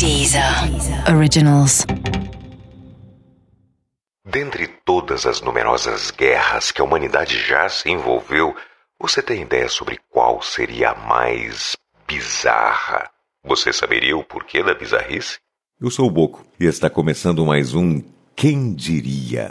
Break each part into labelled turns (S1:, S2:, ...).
S1: Deezer Originals.
S2: Dentre todas as numerosas guerras que a humanidade já se envolveu, você tem ideia sobre qual seria a mais bizarra? Você saberia o porquê da bizarrice?
S3: Eu sou o Boco e está começando mais um Quem Diria?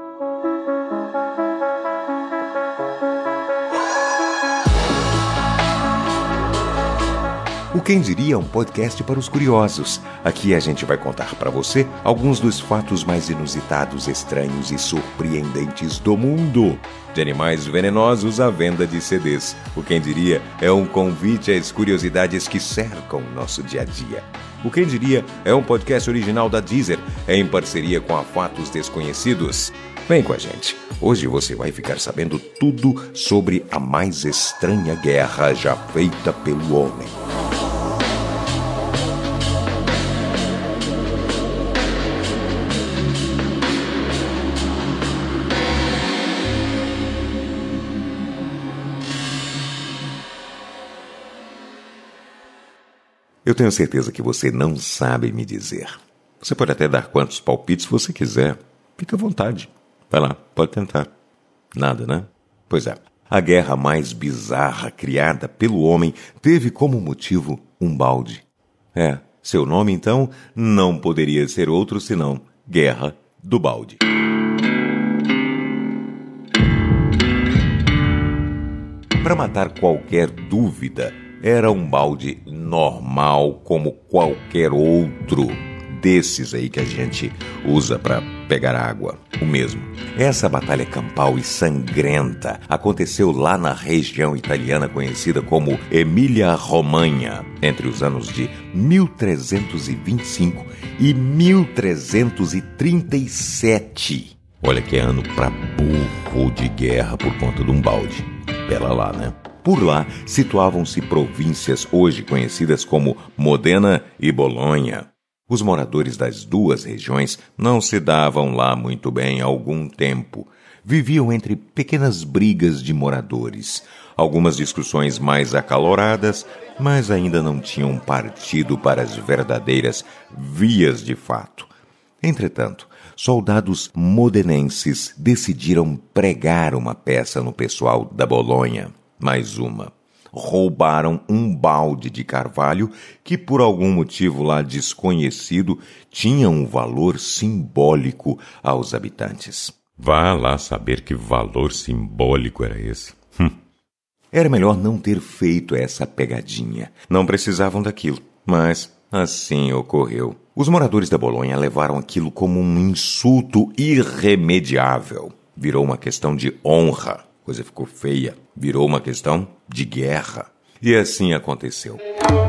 S3: O Quem Diria é um podcast para os curiosos. Aqui a gente vai contar para você alguns dos fatos mais inusitados, estranhos e surpreendentes do mundo. De animais venenosos à venda de CDs. O Quem Diria é um convite às curiosidades que cercam o nosso dia a dia. O Quem Diria é um podcast original da Deezer, em parceria com a Fatos Desconhecidos. Vem com a gente. Hoje você vai ficar sabendo tudo sobre a mais estranha guerra já feita pelo homem. Eu tenho certeza que você não sabe me dizer. Você pode até dar quantos palpites você quiser. Fique à vontade. Vai lá, pode tentar. Nada, né? Pois é. A guerra mais bizarra criada pelo homem teve como motivo um balde. Seu nome então não poderia ser outro senão Guerra do Balde. Para matar qualquer dúvida, era um balde normal como qualquer outro desses aí que a gente usa para pegar água, o mesmo. Essa batalha campal e sangrenta aconteceu lá na região italiana conhecida como Emília-Romanha, entre os anos de 1325 e 1337. Olha que ano para burro de guerra por conta de um balde. Pera lá, né? Por lá, situavam-se províncias hoje conhecidas como Modena e Bolonha. Os moradores das duas regiões não se davam lá muito bem há algum tempo. Viviam entre pequenas brigas de moradores. Algumas discussões mais acaloradas, mas ainda não tinham partido para as verdadeiras vias de fato. Entretanto, soldados modenenses decidiram pregar uma peça no pessoal da Bolonha. Mais uma. Roubaram um balde de carvalho que, por algum motivo lá desconhecido, tinha um valor simbólico aos habitantes. Vá lá saber que valor simbólico era esse. Era melhor não ter feito essa pegadinha. Não precisavam daquilo, mas assim ocorreu. Os moradores da Bolonha levaram aquilo como um insulto irremediável. Virou uma questão de honra. Coisa ficou feia. Virou uma questão de guerra. E assim aconteceu.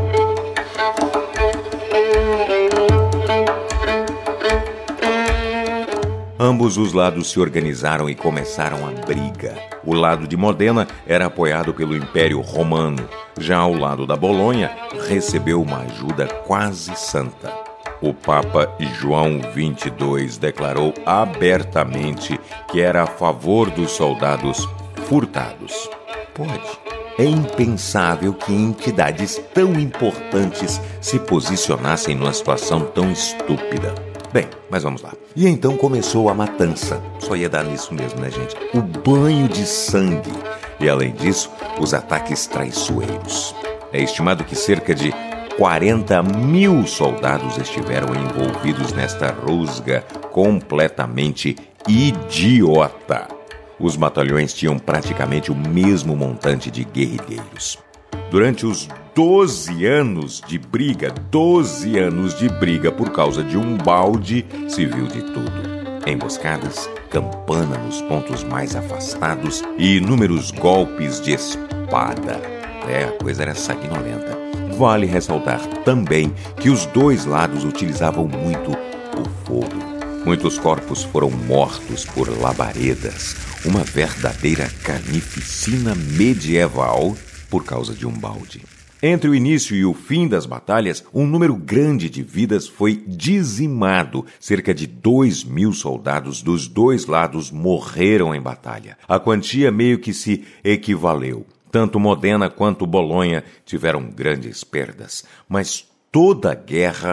S3: Ambos os lados se organizaram e começaram a briga. O lado de Modena era apoiado pelo Império Romano. Já o lado da Bolonha recebeu uma ajuda quase santa. O Papa João XXII declarou abertamente que era a favor dos soldados furtados. Pode. É impensável que entidades tão importantes se posicionassem numa situação tão estúpida. Bem, mas vamos lá. E então começou a matança. Só ia dar nisso mesmo, né, gente? O banho de sangue. E além disso, os ataques traiçoeiros. É estimado que cerca de 40 mil soldados estiveram envolvidos nesta rusga completamente idiota. Os batalhões tinham praticamente o mesmo montante de guerrilheiros. Durante os 12 anos de briga por causa de um balde, se viu de tudo. Emboscadas, campana nos pontos mais afastados e inúmeros golpes de espada. A coisa era sanguinolenta. Vale ressaltar também que os dois lados utilizavam muito o fogo. Muitos corpos foram mortos por labaredas, uma verdadeira carnificina medieval por causa de um balde. Entre o início e o fim das batalhas, um número grande de vidas foi dizimado. Cerca de 2.000 soldados dos dois lados morreram em batalha. A quantia meio que se equivaleu. Tanto Modena quanto Bolonha tiveram grandes perdas, mas toda guerra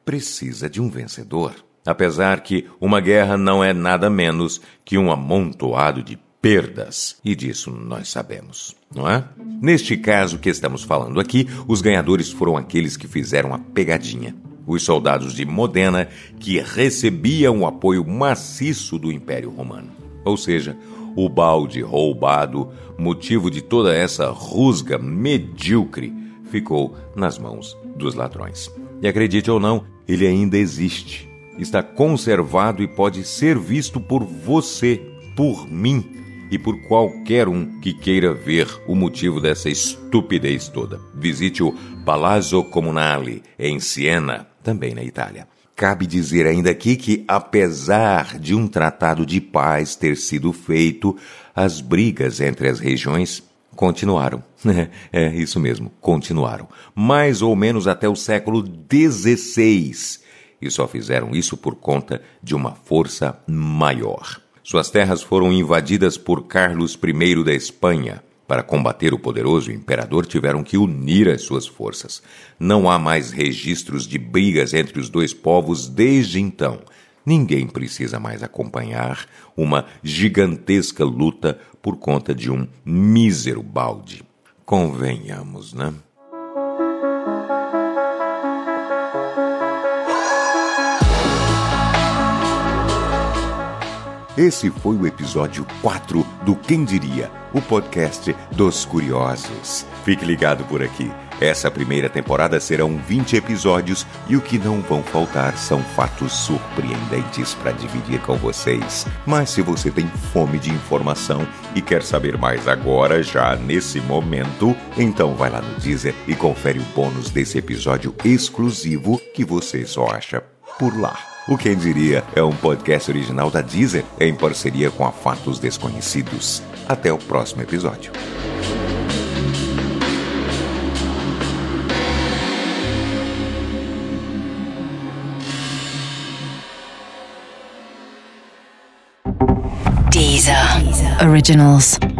S3: precisa de um vencedor. Apesar que uma guerra não é nada menos que um amontoado de perdas, e disso nós sabemos, não é? Neste caso que estamos falando aqui, os ganhadores foram aqueles que fizeram a pegadinha. Os soldados de Modena, que recebiam o apoio maciço do Império Romano. Ou seja, o balde roubado, motivo de toda essa rusga medíocre, ficou nas mãos dos ladrões. E acredite ou não, ele ainda existe. Está conservado e pode ser visto por você, por mim e por qualquer um que queira ver o motivo dessa estupidez toda. Visite o Palazzo Comunale, em Siena, também na Itália. Cabe dizer ainda aqui que, apesar de um tratado de paz ter sido feito, as brigas entre as regiões continuaram. Isso mesmo, continuaram. Mais ou menos até o século XVI. E só fizeram isso por conta de uma força maior. Suas terras foram invadidas por Carlos I da Espanha. Para combater o poderoso imperador, tiveram que unir as suas forças. Não há mais registros de brigas entre os dois povos desde então. Ninguém precisa mais acompanhar uma gigantesca luta por conta de um mísero balde. Convenhamos, né? Esse foi o episódio 4 do Quem Diria, o podcast dos curiosos. Fique ligado por aqui. Essa primeira temporada serão 20 episódios e o que não vão faltar são fatos surpreendentes para dividir com vocês. Mas se você tem fome de informação e quer saber mais agora, já nesse momento, então vai lá no Deezer e confere o bônus desse episódio exclusivo que você só acha por lá. O Quem Diria é um podcast original da Deezer em parceria com a Fatos Desconhecidos. Até o próximo episódio.
S1: Deezer Originals.